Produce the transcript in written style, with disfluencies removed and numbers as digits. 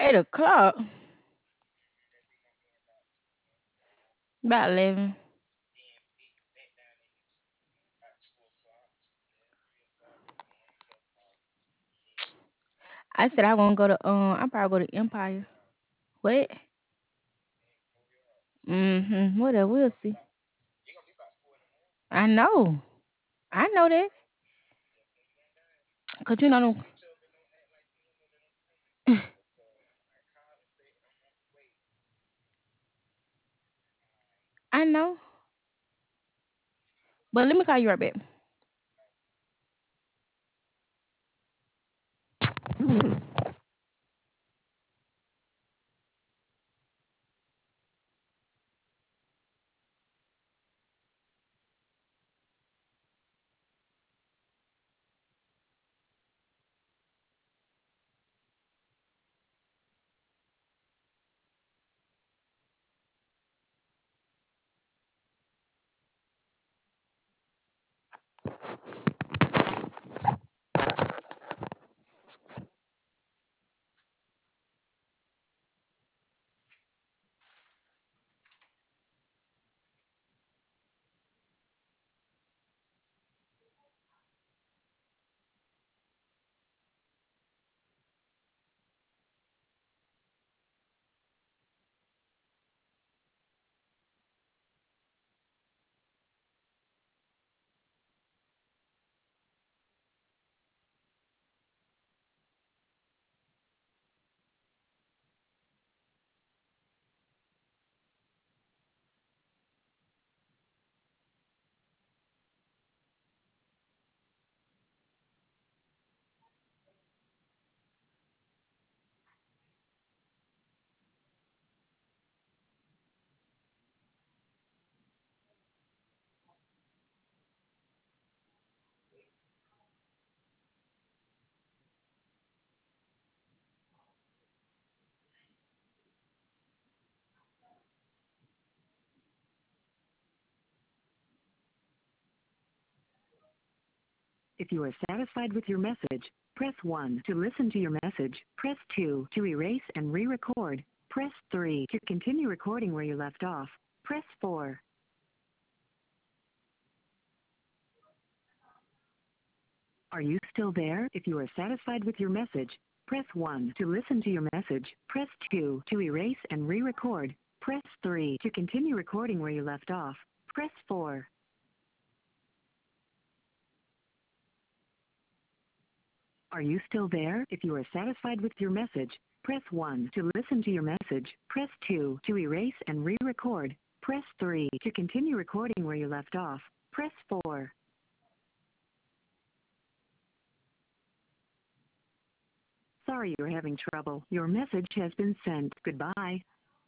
8 o'clock. About 11. I said I want to go to I probably go to Empire. What? Whatever. We'll see. I know. I know that. Cause you know them. I know. But let me call you right back. If you are satisfied with your message, press 1 to listen to your message. Press 2 to erase and re-record. Press 3 to continue recording where you left off. Press 4. Are you still there? If you are satisfied with your message, press 1 to listen to your message. Press 2 to erase and re-record. Press 3 to continue recording where you left off. Press 4. Are you still there? If you are satisfied with your message, press 1 to listen to your message. Press 2 to erase and re-record. Press 3 to continue recording where you left off. Press 4. Sorry you're having trouble. Your message has been sent. Goodbye.